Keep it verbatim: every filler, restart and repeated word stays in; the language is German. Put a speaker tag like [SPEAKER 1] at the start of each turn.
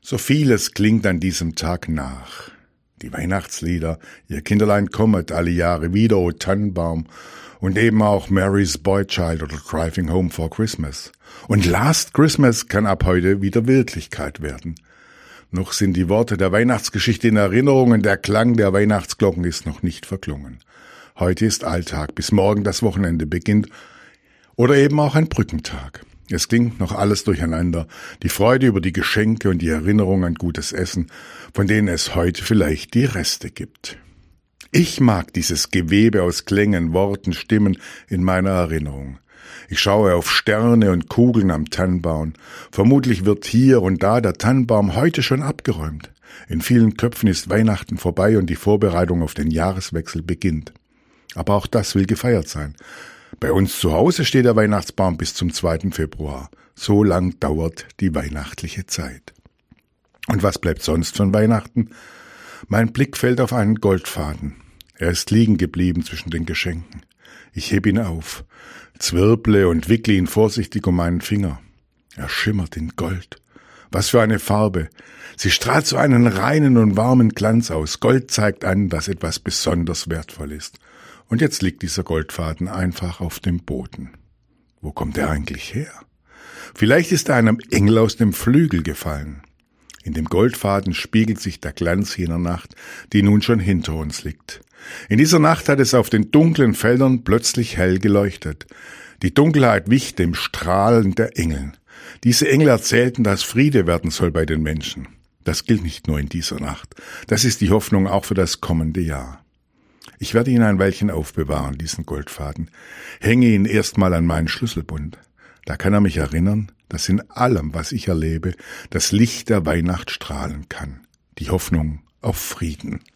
[SPEAKER 1] So vieles klingt an diesem Tag nach. Die Weihnachtslieder, ihr Kinderlein kommet alle Jahre wieder, O Tannenbaum, und eben auch Mary's Boy Child oder Driving Home for Christmas. Und Last Christmas kann ab heute wieder Wirklichkeit werden. Noch sind die Worte der Weihnachtsgeschichte in Erinnerung und der Klang der Weihnachtsglocken ist noch nicht verklungen. Heute ist Alltag, bis morgen das Wochenende beginnt oder eben auch ein Brückentag. Es klingt noch alles durcheinander, die Freude über die Geschenke und die Erinnerung an gutes Essen, von denen es heute vielleicht die Reste gibt. Ich mag dieses Gewebe aus Klängen, Worten, Stimmen in meiner Erinnerung. Ich schaue auf Sterne und Kugeln am Tannenbaum. Vermutlich wird hier und da der Tannenbaum heute schon abgeräumt. In vielen Köpfen ist Weihnachten vorbei und die Vorbereitung auf den Jahreswechsel beginnt. Aber auch das will gefeiert sein. Bei uns zu Hause steht der Weihnachtsbaum bis zum zweiten Februar. So lang dauert die weihnachtliche Zeit. Und was bleibt sonst von Weihnachten? Mein Blick fällt auf einen Goldfaden. Er ist liegen geblieben zwischen den Geschenken. Ich heb ihn auf, zwirble und wickle ihn vorsichtig um meinen Finger. Er schimmert in Gold. Was für eine Farbe. Sie strahlt so einen reinen und warmen Glanz aus. Gold zeigt an, dass etwas besonders wertvoll ist. Und jetzt liegt dieser Goldfaden einfach auf dem Boden. Wo kommt er eigentlich her? Vielleicht ist er einem Engel aus dem Flügel gefallen. In dem Goldfaden spiegelt sich der Glanz jener Nacht, die nun schon hinter uns liegt. In dieser Nacht hat es auf den dunklen Feldern plötzlich hell geleuchtet. Die Dunkelheit wich dem Strahlen der Engel. Diese Engel erzählten, dass Friede werden soll bei den Menschen. Das gilt nicht nur in dieser Nacht. Das ist die Hoffnung auch für das kommende Jahr. Ich werde ihn ein Weilchen aufbewahren, diesen Goldfaden, hänge ihn erstmal an meinen Schlüsselbund. Da kann er mich erinnern, dass in allem, was ich erlebe, das Licht der Weihnacht strahlen kann. Die Hoffnung auf Frieden.